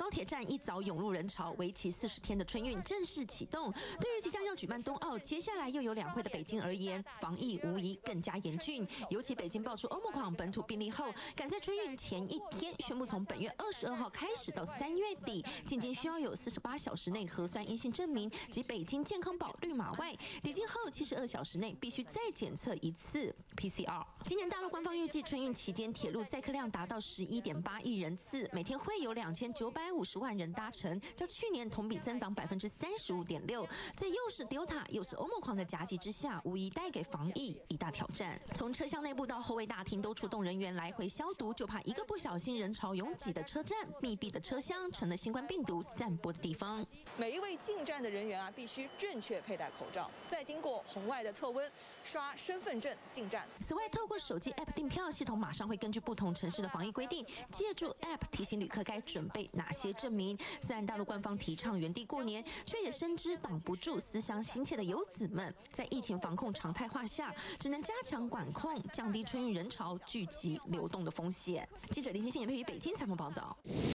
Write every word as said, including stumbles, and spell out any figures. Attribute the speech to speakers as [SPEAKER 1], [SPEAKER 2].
[SPEAKER 1] 铁站一早涌入人潮，为期四十天的春运正式启动。对于即将要举办冬奥，接下来又有两会的北京而言，防疫无疑更加严峻。尤其北京爆出欧盟狂本土病例后，赶在春运前一天宣布，从本月二十二号开始到三月底，仅仅需要有四十八小时内核酸阴性证明及北京健康宝绿码外，抵京后七十二小时内必须再检测一次 P C R。今年大陆官方预计春运期间铁路载客量达到十一点八亿人次，每天会有两千九百五十万人搭乘，较去年同比增长百分之三十五点六。在又是 Delta 又是欧盟狂的夹击之下，无疑带给防疫一大挑战。从车厢内部到后卫大厅都出动人员来回消毒，就怕一个不小心，人潮拥挤的车站、密闭的车厢成了新冠病毒散播的地方。
[SPEAKER 2] 每一位进站的人员啊，必须正确佩戴口罩，再经过红外的测温，刷身份证进站。
[SPEAKER 1] 此外，透过手机 App 订票系统，马上会根据不同城市的防疫规定，借助 App 提醒旅客该准备哪些证明。虽然大陆官方提倡原地过年，却也深知挡不住思乡心切的游子们。在疫情防控常态化下，只能加强管控，降低春运人潮聚集流动的风险。记者林欣欣也配于北京采访报道。